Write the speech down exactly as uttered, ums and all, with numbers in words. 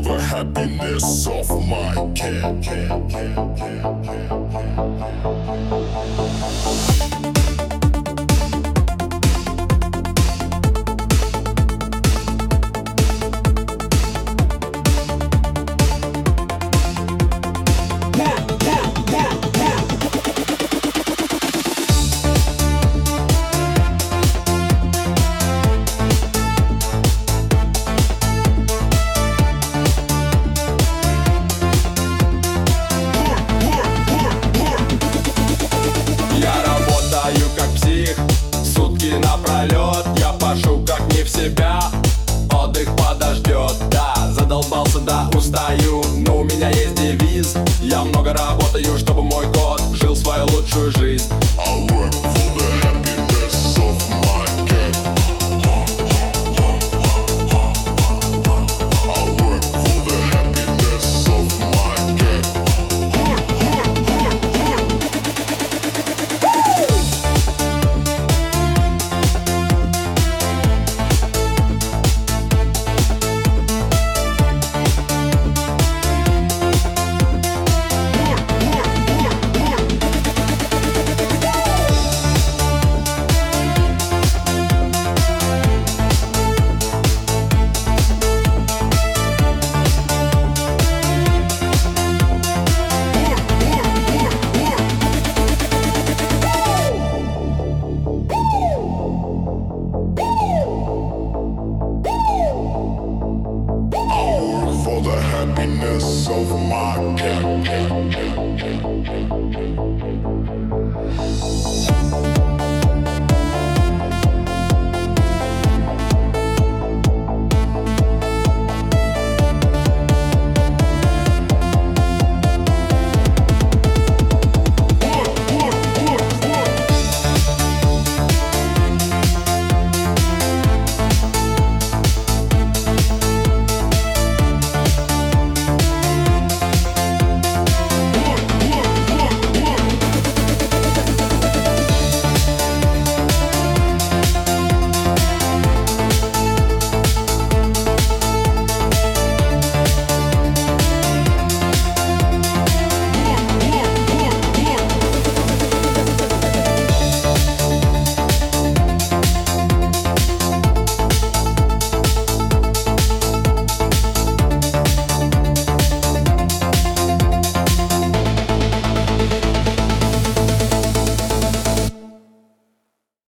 the happiness of my cat. Напролет я пашу как не в себя. Отдых подождет, да, задолбался, да, устаю. Но у меня есть девиз: я много работаю, чтобы мой кот жил свою лучшую жизнь.